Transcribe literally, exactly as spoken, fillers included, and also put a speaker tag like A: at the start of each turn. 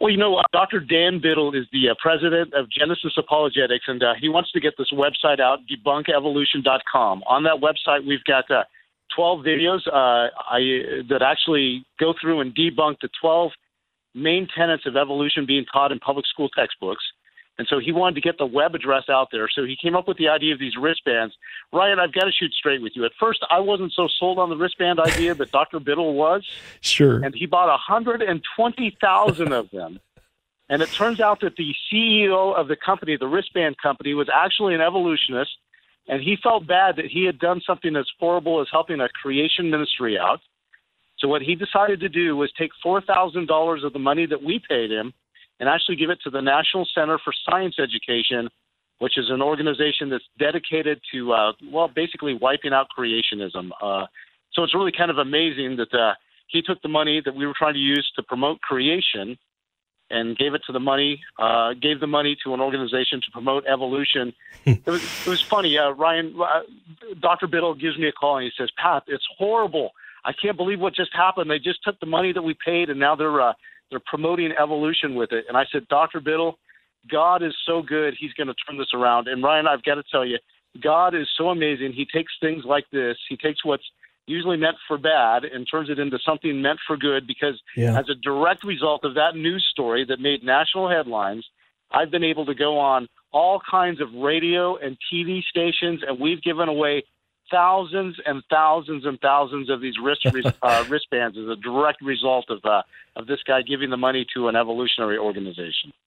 A: Well, you know, uh, Doctor Dan Biddle is the uh, president of Genesis Apologetics, and uh, he wants to get this website out, debunk evolution dot com. On that website, we've got uh, twelve videos uh, I, that actually go through and debunk the twelve main tenets of evolution being taught in public school textbooks. And so he wanted to get the web address out there. So he came up with the idea of these wristbands. Ryan, I've got to shoot straight with you. At first, I wasn't so sold on the wristband idea, but Doctor Biddle was.
B: Sure.
A: And he bought one hundred twenty thousand of them. And it turns out that the C E O of the company, the wristband company, was actually an evolutionist. And he felt bad that he had done something as horrible as helping a creation ministry out. So what he decided to do was take four thousand dollars of the money that we paid him and actually give it to the National Center for Science Education, which is an organization that's dedicated to, uh, well, basically wiping out creationism. Uh, so it's really kind of amazing that uh, he took the money that we were trying to use to promote creation and gave it to the money, uh, gave the money to an organization to promote evolution. it, was, it was funny. Uh, Ryan, uh, Doctor Biddle gives me a call and he says, Pat, it's horrible. I can't believe what just happened. They just took the money that we paid and now they're uh, they're promoting evolution with it. And I said, Doctor Biddle, God is so good. He's going to turn this around. And Ryan, I've got to tell you, God is so amazing. He takes things like this. He takes what's usually meant for bad and turns it into something meant for good, because
B: Yeah.
A: as a direct result of that news story that made national headlines, I've been able to go on all kinds of radio and T V stations, and we've given away thousands and thousands and thousands of these wrist, uh, wristbands as a direct result of uh, of this guy giving the money to an evolutionary organization.